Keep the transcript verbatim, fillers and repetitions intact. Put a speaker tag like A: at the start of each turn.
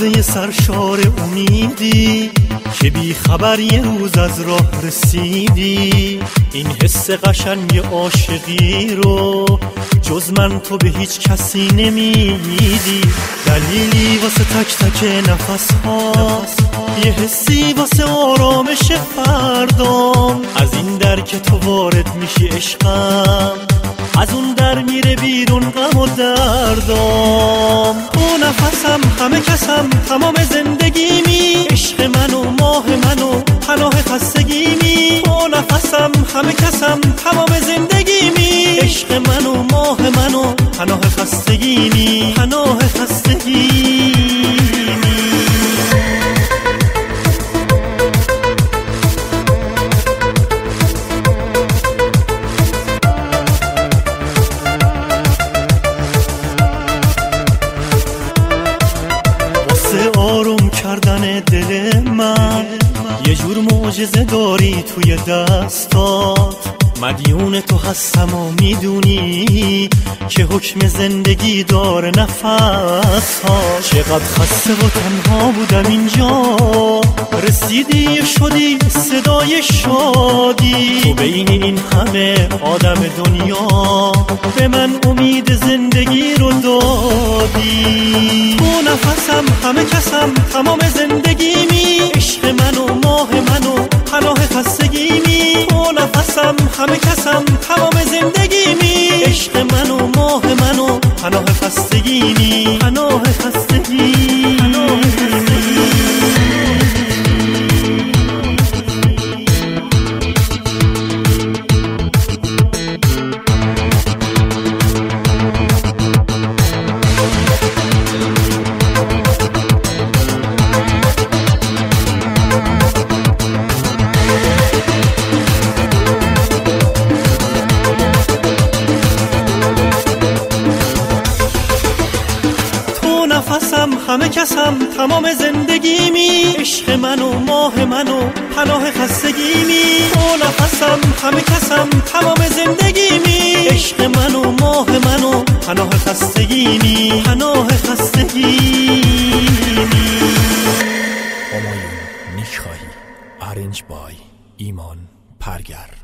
A: لحظه سرشار امیدی که بی خبر یه روز از راه رسیدی. این حس قشنگ عاشقی رو جز من تو به هیچ کسی نمیدی. دلیلی واسه تک تک نفس ها، یه حسی واسه آرامش فردام. از این در که تو وارد میشی عشقم، از اون در میره بیرون غم و دردام. تو نفسم، همه کسم، تمام زندگیمی، عشق من و ماه من و پناه خستگیمی. تو نفسم، همه کسم، تمام زندگیمی، عشق من و ماه من و پناه خستگیمی، پناه خستگیمی. آروم کردن دل من یه جور معجزه داری توی دستات. مدیون تو هستم و میدونی که حکم زندگی داره نفس ها. چقدر خسته و تنها بودم اینجا، رسیدی شدی صدای شادی. تو بین این همه آدم دنیا به من امید زندگی رو دادی. تو نفسم، همه کسم، تمام زندگیمی، عشق من و ماه من و پناه خستگیمی. تو نفسم، همه کسم، تمام زندگیمی، عشق من و ماه من و پناه خستگیمی، پناه خستگیمی، پناه خستگیمی. نفسم، همه کسم، تمام زندگیمی، عشق من و ماه من و پناه خستگیمی. تو نفسم، همه کسم، تمام زندگیمی، عشق من و ماه من و پناه خستگیمی، پناه خستگیمی.
B: همایون نیکخواهی، ارنج بای ایمان پرگر.